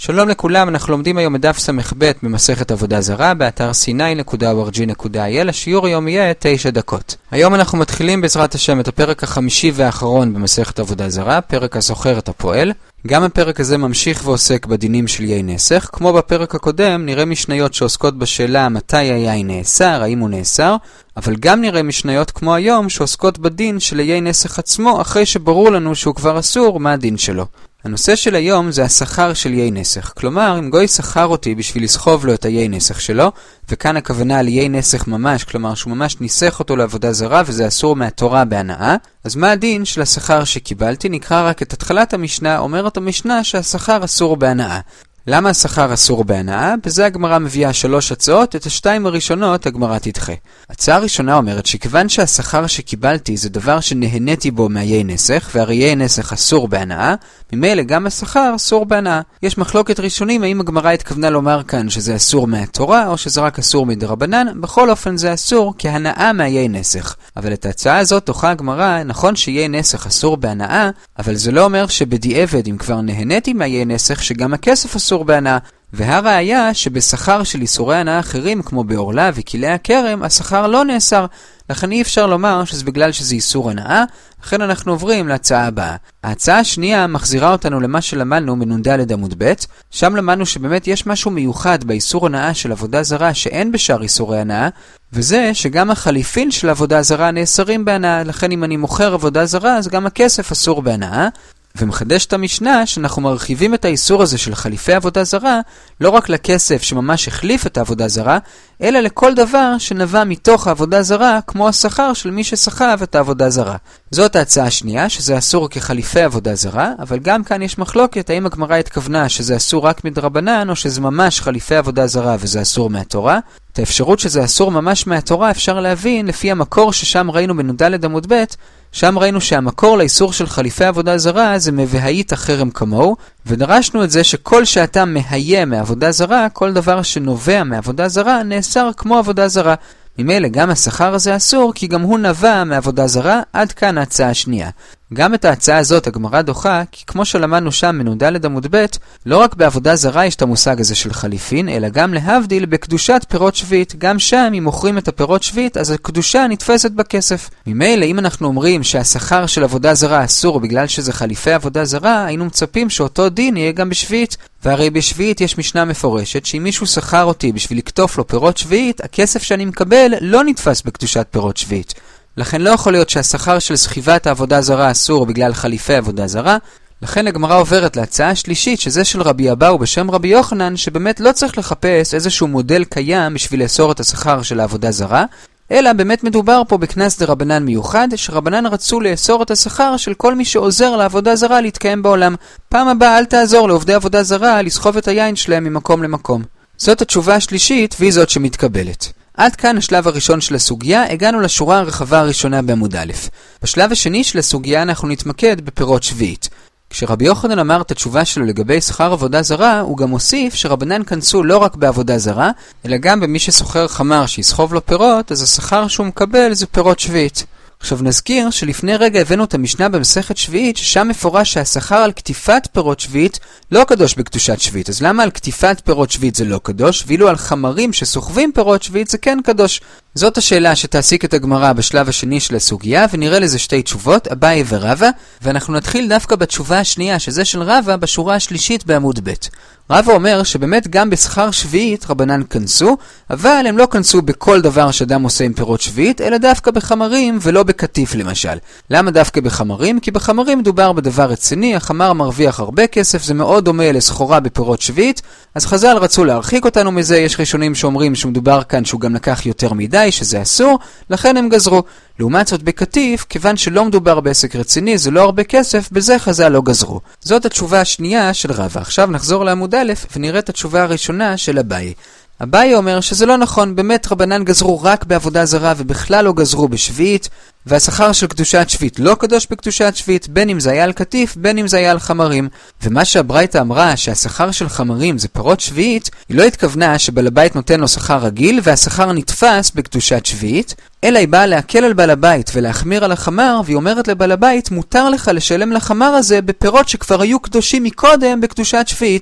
שלום לכולם, אנחנו לומדים היום מדף סמ"ב במסכת עבודה זרה, באתר c9.org.il. השיעור היום יהיה 9 דקות. היום אנחנו מתחילים בעזרת השם את הפרק החמישי והאחרון במסכת עבודה זרה, פרק הזוכר את הפועל. גם הפרק הזה ממשיך ועוסק בדינים של יין נסך. כמו בפרק הקודם, נראה משניות שעוסקות בשאלה מתי היין נאסר, האם הוא נאסר, אבל גם נראה משניות כמו היום שעוסקות בדין של היין נסך עצמו, אחרי שברור לנו שהוא כבר אסור, מה הדין שלו. הנושא של היום זה השכר של יין נסך. כלומר, אם גוי שכר אותי בשביל לסחוב לו את היין נסך שלו, וכאן הכוונה על יין נסך ממש, כלומר שהוא ממש ניסח אותו לעבודה זרה וזה אסור מהתורה בהנאה, אז מה הדין של השכר שקיבלתי? נקרא רק את התחלת המשנה. אומרת המשנה שהשכר אסור בהנאה. למה השכר אסור בהנאה? בזה הגמרא מביאה 3 הצעות, את השתיים הראשונות הגמרא תדחה. הצעה הראשונה אומרת שכיוון שהשכר שקיבלתי זה דבר שנהניתי בו מהיין נסך, והרי יין נסך אסור בהנאה, ממילא גם השכר אסור בהנאה. יש מחלוקת ראשונים האם הגמרא התכוונה לומר כאן שזה אסור מהתורה או שזה רק אסור מדרבנן. בכל אופן זה אסור כהנאה מהיין נסך. אבל את ההצעה הזאת דוחה הגמרא. נכון שיין נסך אסור בהנאה, אבל זה לא אומר שבדיעבד אם כבר נהניתי מהיין נסך שגם הכסף אסור בהנאה. והראיה שבשכר של איסורי הנאה אחרים כמו בעורלה וכלי הכרם השכר לא נאסר. לכן אי אפשר לומר שזה בגלל שזה איסור הנאה. לכן אנחנו עוברים להצעה הבאה. ההצעה השנייה מחזירה אותנו למה שלמדנו מנ"ד עמוד ב'. שם למדנו שבאמת יש משהו מיוחד באיסור הנאה של עבודה זרה שאין בשאר איסורי הנאה, וזה שגם החליפין של עבודה זרה נאסרים בהנאה. לכן אם אני מוכר עבודה זרה אז גם הכסף אסור בהנאה. ומחדש את המשנה שאנחנו מרחיבים את האיסור הזה של חליפי עבודה זרה לא רק לכסף שממש החליף את העבודה זרה, אלא לכל דבר שנבע מתוך העבודה זרה, כמו השכר של מי שסחב את העבודה זרה. זאת ההצעה השנייה, שזה אסור כחליפי עבודה זרה, אבל גם כאן יש מחלוקת האם הגמרא התכוונה שזה אסור רק מדרבנן או שזה ממש חליפי עבודה זרה וזה אסור מהתורה. את האפשרות שזה אסור ממש מהתורה אפשר להבין לפי המקור ששם ראינו בנ"ד עמוד ב'. שם ראינו שהמקור לאיסור של חליפי עבודה זרה זה מבהית החרם כמוהו, ודרשנו את זה שכל שאתה מהיה מעבודה זרה, כל דבר שנובע מעבודה זרה נאסר כמו עבודה זרה. ממילא גם השכר הזה אסור כי גם הוא נבע מעבודה זרה. עד כאן ההצעה השנייה. גם את ההצעה הזאת הגמרא דוחה, כי כמו שלמדנו שם מנ"ד עמוד ב', לא רק בעבודה זרה יש את המושג הזה של חליפין, אלא גם להבדיל בקדושת פירות שביעית. גם שם אם מוכרים את הפירות שביעית אז הקדושה נתפסת בכסף. ממילא אם אנחנו אומרים שהשכר של עבודה זרה אסור בגלל שזה חליפי עבודה זרה, היינו מצפים שאותו דין יהיה גם בשביעית. והרי בשביעית יש משנה מפורשת שאם מישהו שכר אותי בשביל לקטוף לו פירות שביעית, הכסף שאני מקבל לא נתפס בקדושת פירות שביעית. לכן לא יכול להיות שהשכר של סחיבת העבודה זרה אסור בגלל חליפי עבודה זרה. לכן הגמרא עוברת להצעה השלישית, שזה של רבי אבאו בשם רבי יוחנן, שבאמת לא צריך לחפש איזשהו מודל קיים בשביל לאסור את השכר של העבודה זרה, אלא באמת מדובר פה בכנס דרבנן מיוחד, שרבנן רצו לאסור את השכר של כל מי שעוזר לעבודה זרה להתקיים בעולם. פעם הבאה אל תעזור לעובדי עבודה זרה לסחוב את היין שלהם ממקום למקום. זאת התשובה השלישית והיא זאת שמתקבלת. עד כאן השלב הראשון של הסוגיה. הגענו לשורה הרחבה הראשונה בעמוד א'. בשלב השני של הסוגיה אנחנו נתמקד בפירות שביעית. כשרבי יוחנן אמר את התשובה שלו לגבי שכר עבודה זרה, הוא גם הוסיף שרבנן כנסו לא רק בעבודה זרה, אלא גם במי שסוחר חמר שיסחוב לו פירות, אז השכר שהוא מקבל זה פירות שביעית. עכשיו נזכיר שלפני רגע הבאנו את המשנה במסכת שביעית, ששם מפורש שהשכר על כתיפת פירות שביעית לא קדוש בקדושת שביעית. אז למה על כתיפת פירות שביעית זה לא קדוש, ואילו על חמרים שסוחבים פירות שביעית זה כן קדוש? זאת השאלה שתעסיק את הגמרא בשלב השני של הסוגיה, ונראה לזה 2 תשובות, אביי ורבא, ואנחנו נתחיל דווקא בתשובה השנייה, שזה של רבא בשורה השלישית בעמוד ב'. רבא אומר שבאמת גם בשכר שביעית רבנן כנסו, אבל הם לא כנסו בכל דבר שאדם עושה עם פירות שביעית, אלא דווקא בחמרים ולא בקטיף למשל. למה דווקא בחמרים? כי בחמרים מדובר בדבר רציני, החמר מרוויח הרבה כסף, זה מאוד דומה לסחורה בפירות שביעית, אז חז"ל רצו להרחיק אותנו מזה. יש ראשונים שאומרים שמדובר כאן שהוא גם לקח יותר מדי, שזה אסור, לכן הם גזרו. לעומת זאת בקטיף, כיוון שלא מדובר בעסק רציני, זה לא הרבה כסף, בזה חז"ל לא גזרו. זאת התשובה השנייה של רבא. עכשיו נחזור לעמוד א' ונראה את התשובה הראשונה של אביי. אביי אומר שזה לא נכון, באמת רבנן גזרו רק בעבודה זרה ובכלל לא גזרו בשביעית, והשכר של קדושת שביעית לא קדוש בקדושת שביעית, בין אם זה היה על קטיף, בין אם זה היה על חמרים. ומה שהברייתא אמרה שהשכר של חמרים זה פירות שביעית, היא לא התכוונה שבעל הבית נותן לו שכר רגיל והשכר נתפס בקדושת שביעית, אלא היא באה להקל על בעל הבית ולהחמיר על החמר, והיא אומרת לבעל הבית מותר לך לשלם לחמר הזה בפירות שכבר היו קדושים מקודם בקדושת שביעית.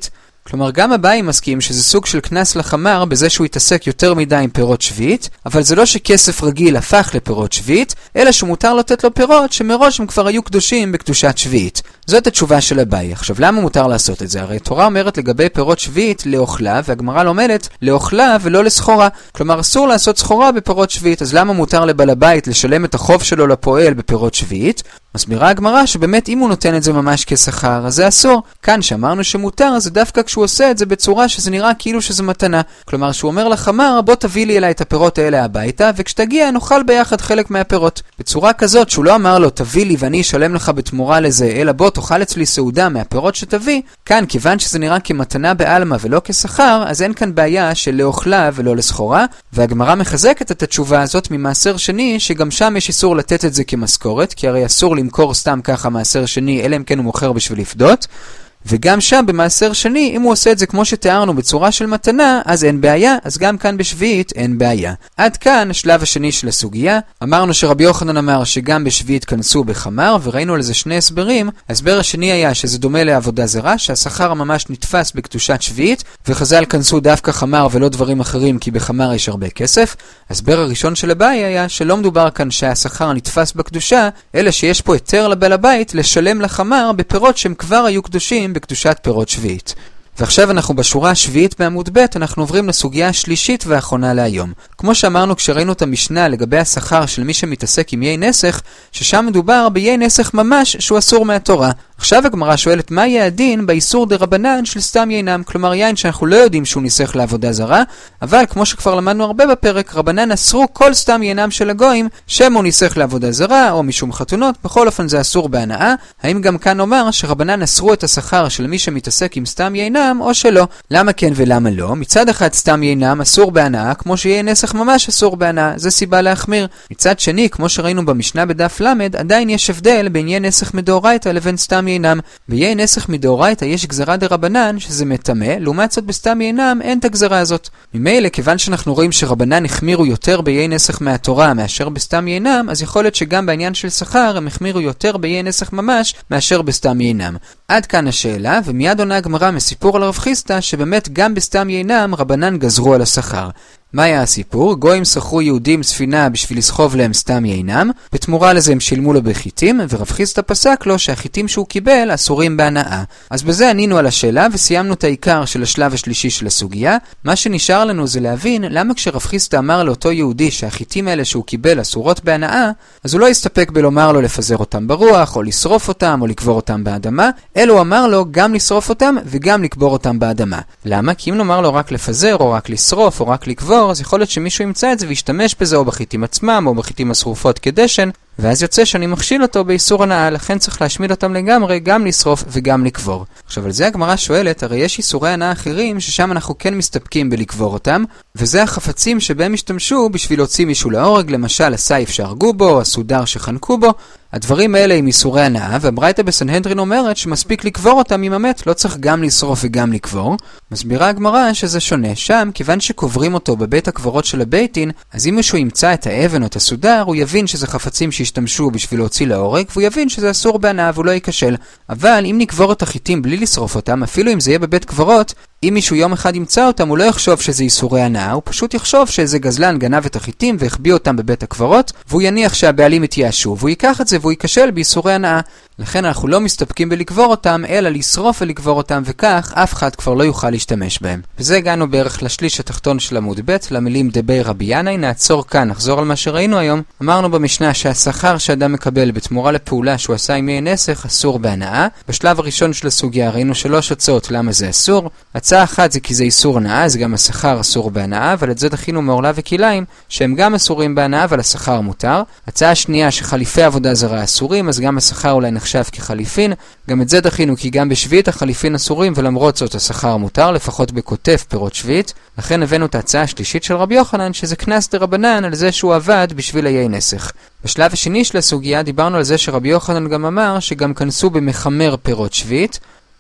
כלומר, גם אביי מסכים שזה סוג של כנס לחמר בזה שהוא יתעסק יותר מדי עם פירות שביעית, אבל זה לא שכסף רגיל הפך לפירות שביעית, אלא שמותר לתת לו פירות שמראש הם כבר היו קדושים בקדושת שביעית. זאת התשובה של אביי. עכשיו, למה מותר לעשות את זה? הרי התורה אומרת לגבי פירות שביעית לאוכלה, והגמרא לומדת לאוכלה ולא לסחורה. כלומר, אסור לעשות סחורה בפירות שביעית, אז למה מותר לבעל הבית לשלם את החוב שלו לפועל בפירות שביעית? מסבירה הגמרא שבאמת אם הוא נותן את זה ממש כשכר, אז זה אסור. כאן שאמרנו שמותר, זה דווקא כשהוא עושה את זה בצורה שזה נראה כאילו שזה מתנה. כלומר, שהוא אומר לחמר, בוא תביא לי אליי את הפירות האלה הביתה, וכשתגיע נאכל ביחד חלק מהפירות. בצורה כזאת, שהוא לא אמר לו, תביא לי ואני אשלם לך בתמורה לזה, אלא בוא תאכל אצלי סעודה מהפירות שתביא. כאן, כיוון שזה נראה כמתנה בעלמא ולא כשכר, אז אין כאן בעיה של לאוכלה ולא לסחורה, והגמרא מחזקת את התשובה הזאת ממעשר שני, שגם שם יש איסור לתת את זה כמשכורת, כי הרי אסור למכור סתם ככה מעשר שני, אלא אם כן הוא מוכר בשביל לפדות. וגם שם במעשר שני, אם הוא עושה את זה כמו שתיארנו בצורה של מתנה, אז אין בעיה, אז גם כאן בשביעית אין בעיה. עד כאן השלב השני של הסוגיה. אמרנו שרבי יוחנן אמר שגם בשביעית כנסו בחמר, וראינו על זה שני הסברים. ההסבר השני היה שזה דומה לעבודה זרה, שהשכר ממש נתפס בקדושת שביעית, וחז"ל כנסו דווקא חמר ולא דברים אחרים, כי בחמר יש הרבה כסף. ההסבר הראשון של אביי היה שלא מדובר כאן שהשכר נתפס בקדושה, אלא שיש פה היתר לבעל הבית לשלם לחמר בפירות שהם כבר היו קדושים בקדושת פירות שביעית. ועכשיו אנחנו בשורה השביעית בעמוד ב', אנחנו עוברים לסוגיה השלישית והאחרונה להיום. כמו שאמרנו כשראינו את המשנה לגבי השכר של מי שמתעסק עם יין נסך, ששם מדובר ביין נסך ממש שהוא אסור מהתורה. עכשיו הגמרא שואלת מה יהיה הדין באיסור דרבנן של סתם יינם, כלומר יין שאנחנו לא יודעים שהוא ניסך לעבודה זרה, אבל כמו שכבר למדנו הרבה בפרק, רבנן אסרו כל סתם יינם של הגויים, שם הוא ניסך לעבודה זרה או משום חתונות, בכל אופן זה אסור בהנאה. האם גם כאן אומר שרבנן אסרו את השכר של מי שמתעסק עם סתם יינם או שלא? למה כן ולמה לא? מצד אחד סתם יינם אסור בהנאה, כמו שיהיה נסך ממש אסור בהנאה, זה סיבה להחמיר. מצד שני, כמו שראינו במשנה בדף למד, עדיין יש הבדל בין יין נסך מדאורייתא לבין סתם יינם. ביין נסך מדאורייתא יש גזרה דרבנן שזה מטמא, לעומת זאת בסתם יינם אין את הגזרה הזאת. ממילא, כיוון שאנחנו רואים שרבנן החמירו יותר ביין נסך מהתורה מאשר בסתם יינם, אז יכול להיות שגם בעניין של שכר הם החמירו יותר ביין נסך ממש מאשר בסתם יינם. עד כאן השאלה, ומיד עונה הגמרא מסיפור על רב חיסדא שבאמת גם בסתם יינם רבנן גזרו על השכר. מה היה הסיפור? גויים שכרו יהודים ספינה בשביל לסחוב להם סתם יינם, בתמורה לזה הם שילמו לו בחיטים, ורב חיסדא פסק לו שהחיטים שהוא קיבל אסורים בהנאה. אז בזה ענינו על השאלה וסיימנו את העיקר של השלב השלישי של הסוגיה. מה שנשאר לנו זה להבין למה כשרב חיסדא אמר לאותו יהודי שהחיטים האלה שהוא קיבל אסורות בהנאה, אז הוא לא הסתפק בלומר לו לפזר אותם ברוח, או לשרוף אותם, או לקבור אותם באדמה, אלא הוא אמר לו גם לשרוף אותם וגם לקבור אותם באדמה. למה? כי אם נאמר לו רק לפזר, או רק לשרוף, או רק לקבור, אז יכול להיות שמישהו ימצא את זה וישתמש בזה או בחיטים עצמם או בחיטים השרופות כדשן, ואז יוצא שאני מכשיל אותו באיסור הנאה, לכן צריך להשמיד אותם לגמרי, גם לשרוף וגם לקבור. עכשיו על זה הגמרא שואלת, הרי יש איסורי הנאה אחרים ששם אנחנו כן מסתפקים בלקבור אותם, וזה החפצים שבהם השתמשו בשביל להוציא מישהו להורג, למשל הסייף שהרגו בו, הסודר שחנקו בו. הדברים האלה עם איסורי הנאה, והברייתא בסנהדרין אומרת שמספיק לקבור אותם עם המת, לא צריך גם לשרוף וגם לקבור. מסבירה הגמרא שזה שונה. שם, כיוון שקוברים אותו בבית הקברות של הבית דין, אז אם מישהו ימצא את האבן או את הסודר, הוא יבין שזה חפצים שהשתמשו בשביל להוציא להורג, והוא יבין שזה אסור בהנאה והוא לא ייכשל. אבל אם נקבור את החיטים בלי לשרוף אותם, אפילו אם זה יהיה בבית קברות, אם מישהו יום אחד ימצא אותם, הוא לא יחשוב שזה איסורי הנאה, הוא פשוט יחשוב שאיזה גזלן גנב את החיטים והחביא אותם בבית הקברות, והוא יניח שהבעלים יתייאשו, והוא ייקח את זה והוא ייכשל באיסורי הנאה. לכן אנחנו לא מסתפקים בלקבור אותם, אלא לשרוף ולקבור אותם, וכך אף אחד כבר לא יוכל להשתמש בהם. וזה הגענו בערך לשליש התחתון של עמוד ב', למילים דבי רבי ינאי. נעצור כאן, נחזור על מה שראינו היום. אמרנו במשנה שהשכר שאדם מקבל בתמורה לפעולה שהוא עשה עם יין נסך אסור בהנאה. בשלב הראשון של הסוגיה ראינו 3 הצעות למה זה אסור. הצעה אחת זה כי זה איסור הנאה, אז גם השכר אסור בהנאה, אבל את זה דחינו מעורלה וכיליים שהם גם אסורים בהנאה, אבל השכר מותר. הצעה שנייה שחליפי עבודה זרה אסורים, אז גם השכר אולי נחשב כחליפין. גם את זה דחינו כי גם בשביעית החליפין אסורים, ולמרות זאת השכר מותר, לפחות בכותף פירות שביעית. לכן הבאנו את ההצעה השלישית של רבי יוחנן, שזה כנס דרבנן על זה שהוא עבד בשביל היין נסך. בשלב השני של הסוגיה דיברנו על זה שרבי יוחנן גם אמר שגם כנסו במחמר פירות שביעית,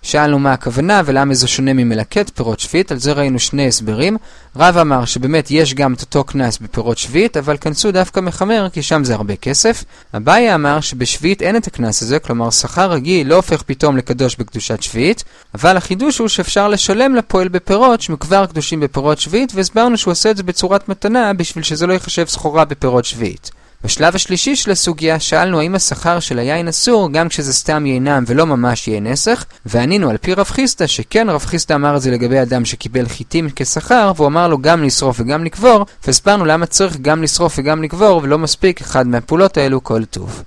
שאלנו מה הכוונה ולמה זה שונה ממלקט פירות שביעית, על זה ראינו שני הסברים. רב אמר שבאמת יש גם את אותו כנס בפירות שביעית, אבל כנסו דווקא מחמר כי שם זה הרבה כסף. אביי אמר שבשביעית אין את הכנס הזה, כלומר שכר רגיל לא הופך פתאום לקדוש בקדושת שביעית, אבל החידוש הוא שאפשר לשלם לפועל בפירות שמכבר קדושים בפירות שביעית, והסברנו שהוא עושה את זה בצורת מתנה בשביל שזה לא יחשב סחורה בפירות שביעית. בשלב השלישי של הסוגיה שאלנו האם השכר של היין אסור גם כשזה סתם יינם ולא ממש יין נסך, וענינו על פי רב חיסדא שכן, רב חיסדא אמר את זה לגבי אדם שקיבל חיטים כשכר, והוא אמר לו גם לשרוף וגם לקבור, והסברנו למה צריך גם לשרוף וגם לקבור ולא מספיק אחד מהפעולות האלו כל טוב.